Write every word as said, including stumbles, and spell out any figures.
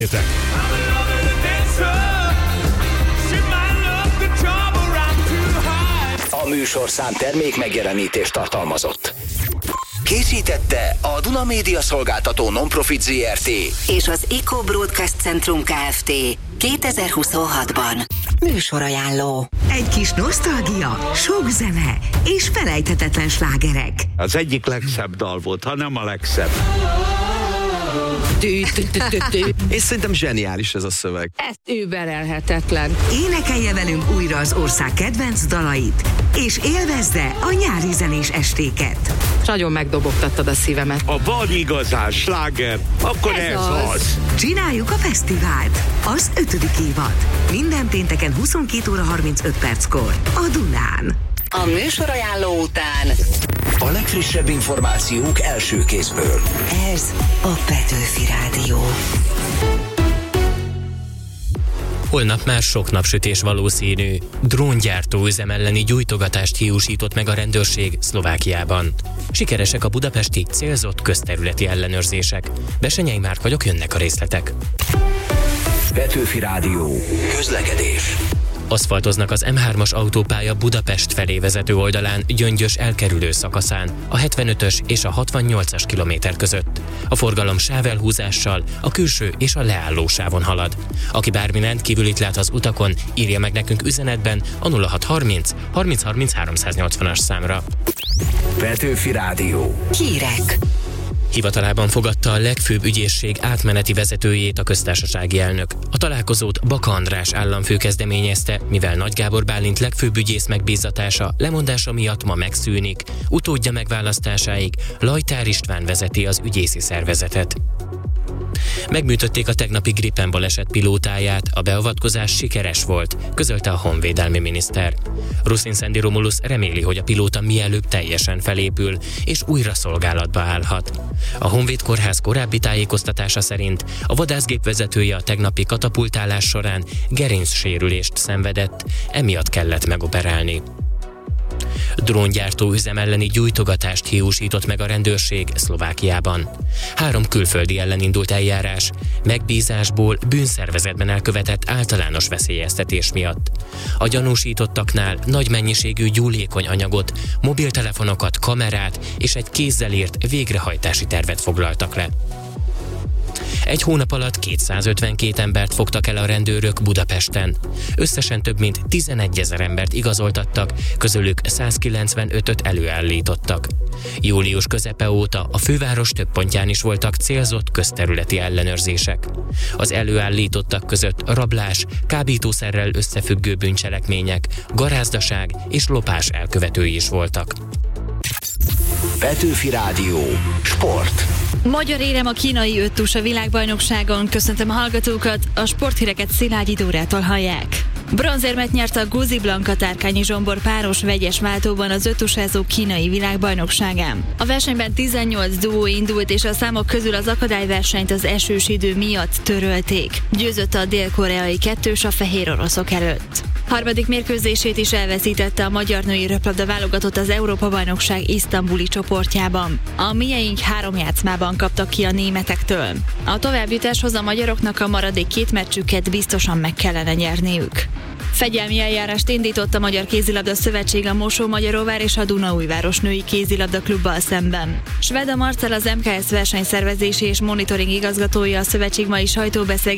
A műsorszám termék megjelenítést tartalmazott. Készítette a Duna Média Szolgáltató Non-Profit zé er té és az Eco Broadcast Centrum Kft. kétezer-huszonhatban. Műsorajánló. Egy kis nosztalgia, sok zene és felejthetetlen slágerek. Az egyik legszebb dal volt, ha nem a legszebb. És szerintem zseniális ez a szöveg. Ez überelhetetlen. Énekelje velünk újra az ország kedvenc dalait, és élvezze a nyári zenés estéket. Nagyon megdobogtattad a szívemet. Ha van igazán sláger, akkor ez, ez az. az. Csináljuk a fesztivált. Az ötödik évad. Minden pénteken huszonkét óra harmincöt perckor a Dunán. A műsorajánló után a legfrissebb információk első kézből. Ez a Petőfi Rádió. Holnap már sok napsütés valószínű. Dróngyártó üzem elleni gyújtogatást hiúsított meg a rendőrség Szlovákiában. Sikeresek a budapesti célzott közterületi ellenőrzések. Besenyei Márk vagyok, jönnek a részletek. Petőfi Rádió. Közlekedés. Aszfaltoznak az em hármas autópálya Budapest felé vezető oldalán Gyöngyös elkerülő szakaszán, a hetvenötös és a hatvannyolcas kilométer között. A forgalom sávelhúzással a külső és a leálló sávon halad. Aki bármi rendkívülit lát az utakon, írja meg nekünk üzenetben a nulla hat harminc harminc harminc háromszáznyolcvanas számra. Petőfi Rádió. Hírek. Hivatalában fogadta a legfőbb ügyészség átmeneti vezetőjét a köztársasági elnök. A találkozót Baka András államfő kezdeményezte, mivel Nagy Gábor Bálint legfőbb ügyész megbízatása lemondása miatt ma megszűnik, utódja megválasztásáig Lajtár István vezeti az ügyészi szervezetet. Megműtötték a tegnapi Gripen baleset pilótáját, a beavatkozás sikeres volt, közölte a honvédelmi miniszter. Ruszin-Szendi Romulus reméli, hogy a pilóta mielőbb teljesen felépül, és újra szolgálatba állhat. A Honvéd Kórház korábbi tájékoztatása szerint a vadászgép vezetője a tegnapi katapultálás során gerincsérülést szenvedett, emiatt kellett megoperálni. Dróngyártó üzem elleni gyújtogatást hiúsított meg a rendőrség Szlovákiában. Három külföldi ellen indult eljárás, megbízásból bűnszervezetben elkövetett általános veszélyeztetés miatt. A gyanúsítottaknál nagy mennyiségű gyúlékony anyagot, mobiltelefonokat, kamerát és egy kézzel írt végrehajtási tervet foglaltak le. Egy hónap alatt kétszázötvenkét embert fogtak el a rendőrök Budapesten. Összesen több mint tizenegyezer embert igazoltattak, közülük százkilencvenötöt előállítottak. Július közepe óta a főváros több pontján is voltak célzott közterületi ellenőrzések. Az előállítottak között rablás, kábítószerrel összefüggő bűncselekmények, garázdaság és lopás elkövetői is voltak. Petőfi Rádió. Sport. Magyar érem a kínai öttusa világbajnokságon. Köszöntöm a hallgatókat, a sporthíreket Szilágyi Dórától hallják. Bronzérmet nyert a Guzi Blanka Tárkányi Zsombor páros vegyes váltóban az öttusázó kínai világbajnokságán. A versenyben tizennyolc duó indult, és a számok közül az akadályversenyt az esős idő miatt törölték. Győzött a dél-koreai kettős a fehér oroszok előtt. Harmadik mérkőzését is elveszítette a magyar női röplabda válogatott az Európa-bajnokság isztambuli csoportjában. A mieink három játszmában kaptak ki a németektől. A továbbjutáshoz a magyaroknak a maradék két meccsüket biztosan meg kellene nyerniük. Fegyelmi eljárást indított a Magyar Kézilabda Szövetség a Mosó-Magyaróvár és a Dunaújváros női kézilabda klubbal szemben. Sveda Marcell, az em ká es versenyszervezési és monitoring igazgatója a szövetség mai sajtóbeszélgetésében